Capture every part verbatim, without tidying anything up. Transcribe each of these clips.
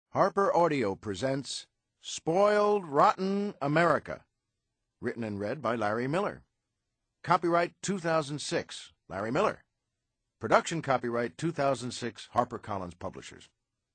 Harper Audio presents Spoiled Rotten America, written and read by Larry Miller. Copyright two thousand six, Larry Miller. Production copyright two thousand six, HarperCollins Publishers.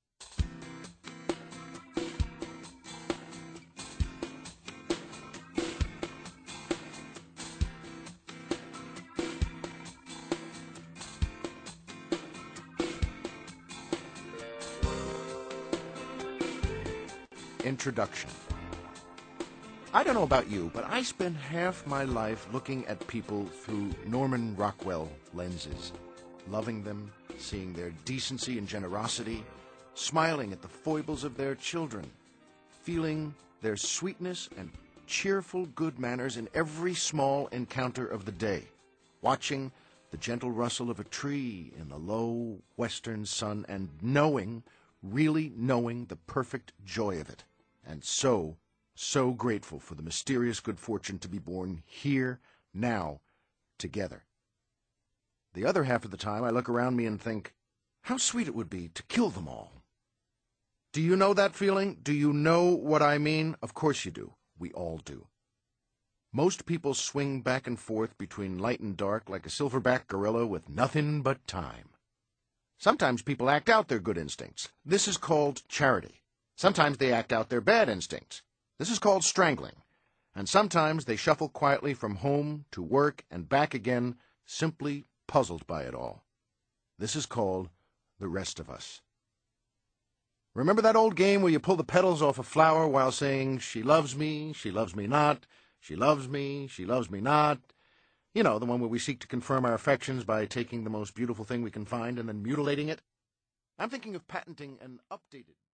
Introduction. I don't know about you, but I spend half my life looking at people through Norman Rockwell lenses, loving them, seeing their decency and generosity, smiling at the foibles of their children, feeling their sweetness and cheerful good manners in every small encounter of the day, watching the gentle rustle of a tree in the low western sun and knowing, really knowing the perfect joy of it. And so, so grateful for the mysterious good fortune to be born here, now, together. The other half of the time I look around me and think, how sweet it would be to kill them all. Do you know that feeling? Do you know what I mean? Of course you do. We all do. Most people swing back and forth between light and dark like a silverback gorilla with nothing but time. Sometimes people act out their good instincts. This is called charity. Sometimes they act out their bad instincts. This is called strangling. And sometimes they shuffle quietly from home to work and back again, simply puzzled by it all. This is called the rest of us. Remember that old game where you pull the petals off a flower while saying, she loves me, she loves me not, she loves me, she loves me not? You know, the one where we seek to confirm our affections by taking the most beautiful thing we can find and then mutilating it? I'm thinking of patenting an updated